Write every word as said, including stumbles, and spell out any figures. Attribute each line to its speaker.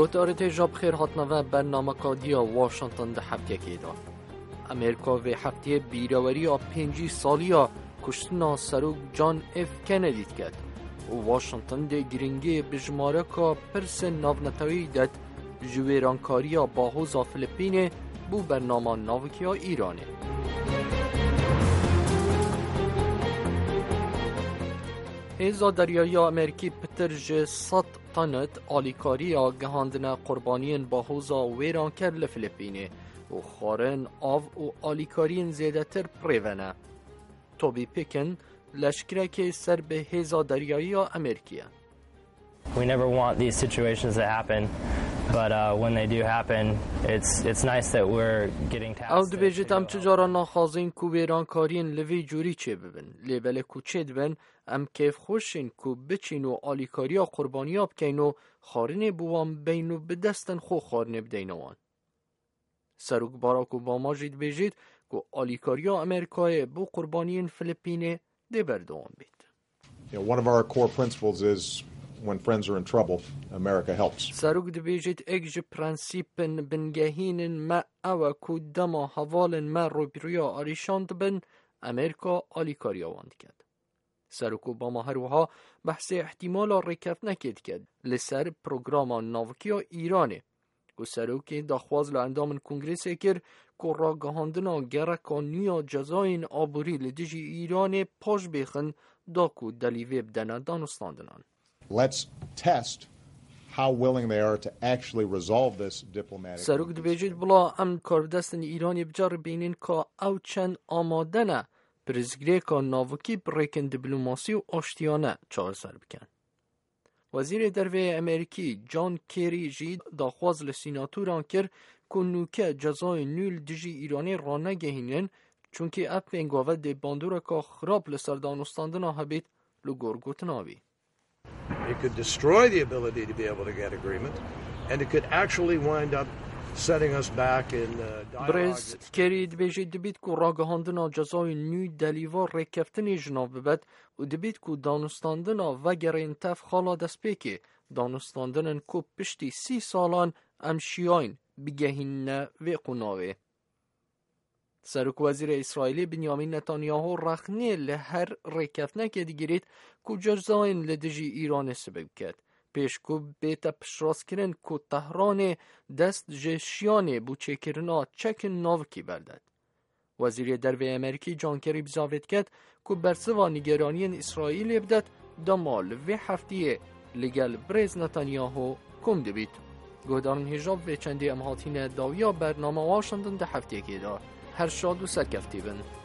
Speaker 1: گوتارت جاب خیر هاتنا و برنامه کادیا واشنطن ده هفته که دا امریکا و هفته بیراوری ها پنجی سالی ها کشتنا سروک جان اف کندی کرد و واشنطن ده گرینگی بجماره که پرس ناونتوی داد جویرانکاری ها باهوزا فلیپینه بو برنامه ناوکی ها ایرانه. هیزا دریایی امریکی پتر جه صد تنت آلیکاری ها گهاندن قربانین باهوزا ویران کرد لفلیپینه و خارن آو و آلیکارین زیده تر پریونه. توبی پیکن لشکره که سر به هیزا دریایی امریکیه.
Speaker 2: We never want these situations to happen, but uh, when they do happen, it's it's nice that we're getting tasked.
Speaker 1: او دبیجت ام چجارا نخازین کو ویران کارین لوی جوری چه ببن لیبل کو چه دبن ام کیف خوشین کو بچین و آلیکاریا قربانیا بکین و خارن بوام بین و بدستن خو خارن بدینوان. سروک باراک اوباما جید بیجید کو آلیکاریا امریکای بو قربانین فلیپینه دی بردوان بید.
Speaker 3: You know, one of our core principles is when friends are in trouble, America helps.
Speaker 1: سروک دبیجید اگج پرنسیپن بنگهینن ما او کو دما حوالن ما روبریا آریشاند بن امریکا آلیکاریا واند کرد. سروک اوباما هروها بحث احتمال ریکت نکید کرد لسر پروگرام ناوکیا ایرانه و سروک داخواز لاندامن کنگریس کر که را گهاندنا گرکانیا جزاین آبوری لدیجی ایرانه پاش بیخن داکو دلیوی بدن دانستاندنان.
Speaker 3: Let's test how willing they are to actually resolve this diplomatically.
Speaker 1: سروک دبیجید بلا ام کاردستن ایرانی بجار بینین که او چند آمادنه پرزگری که ناوکی بریکن دیپلماسی و آشتیانه چهار سر بکن. وزیر دروی امریکی جان کیری جید داخواز لسیناتوران کر که نوکه جزای نول دیجی ایرانی را نگهینن چونکه اپ انگاوه دی باندوره که خراب لسر دانستاندنا هبید لگرگوت ناوی.
Speaker 4: It could destroy the ability to be able to get agreement, and it could actually wind up setting us back in uh, dialogue.
Speaker 1: برز کری دبیجی دبید که راگهاندنا جزای نوی دلیوار ریکفتنی جناب ببد و دبید که دانستاندنا و گرین تف خالا دست پیکی دانستاندنن که پشتی سی سالان امشیاین بگهین و قناوه. سروک وزیر اسرائیلی بنیامین نتانیاهو رخنی لهر ریکفتنه که دیگرید که جرزاین لدجی ایران سبب کرد. پیش که بیتا پشراس کرن که تهران دست جشیانه بو چکرنا چک ناوکی بردد. وزیر دروی امریکی جان کری بزاوید کرد که برسوا نگرانی اسرائیل بدد دمال و هفتیه لگل برز نتانیاهو کم دبید. گودارن هجاب و چندی امهاتین داویا برنامه واشنطن ده هفتیه که دار. هر شاد و سرکفتی بند.